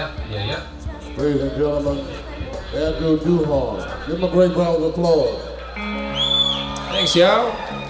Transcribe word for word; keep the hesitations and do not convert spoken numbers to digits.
Yeah, yeah, yeah. Ladies and gentlemen, Andrew Duhon. Give him a great round of applause. Thanks, y'all.